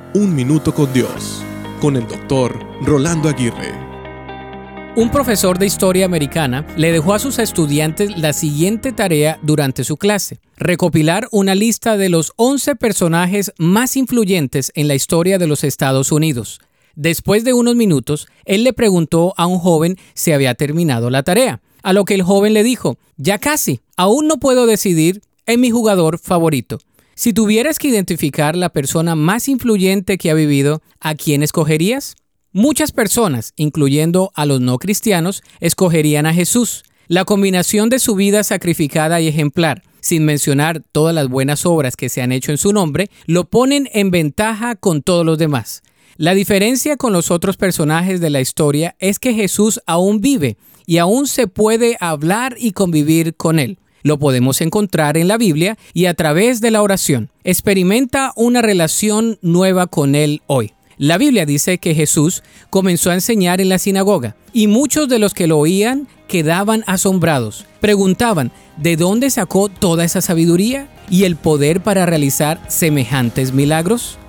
Un Minuto con Dios, con el doctor Rolando Aguirre. Un profesor de historia americana le dejó a sus estudiantes la siguiente tarea durante su clase: recopilar una lista de los 11 personajes más influyentes en la historia de los Estados Unidos. Después de unos minutos, él le preguntó a un joven si había terminado la tarea, a lo que el joven le dijo: ya casi, aún no puedo decidir en mi jugador favorito. Si tuvieras que identificar la persona más influyente que ha vivido, ¿a quién escogerías? Muchas personas, incluyendo a los no cristianos, escogerían a Jesús. La combinación de su vida sacrificada y ejemplar, sin mencionar todas las buenas obras que se han hecho en su nombre, lo ponen en ventaja con todos los demás. La diferencia con los otros personajes de la historia es que Jesús aún vive y aún se puede hablar y convivir con él. Lo podemos encontrar en la Biblia y a través de la oración. Experimenta una relación nueva con él hoy. La Biblia dice que Jesús comenzó a enseñar en la sinagoga y muchos de los que lo oían quedaban asombrados. Preguntaban: ¿de dónde sacó toda esa sabiduría y el poder para realizar semejantes milagros?